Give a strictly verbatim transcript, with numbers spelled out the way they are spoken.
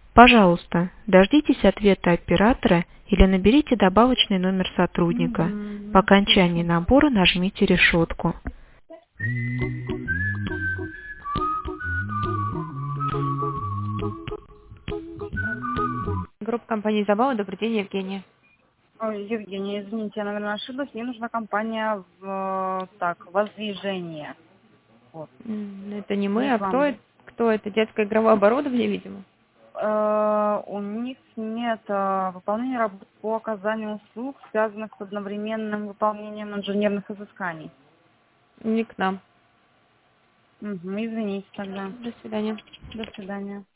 Пожалуйста, дождитесь ответа оператора или наберите добавочный номер сотрудника. Мгм. По окончании набора нажмите решетку. Группа компании «Забава». Добрый день, Евгения. Ой, Евгения, извините, я, наверное, ошиблась. Мне нужна компания в так, воздвижение. Вот. М, Это не Не мы, к а кто вам. это? Кто это? Детское игровое оборудование, видимо. Э, У них нет э, выполнения работ по оказанию услуг, связанных с одновременным выполнением инженерных изысканий. Не к нам. Мгм, извините тогда. До свидания. До свидания.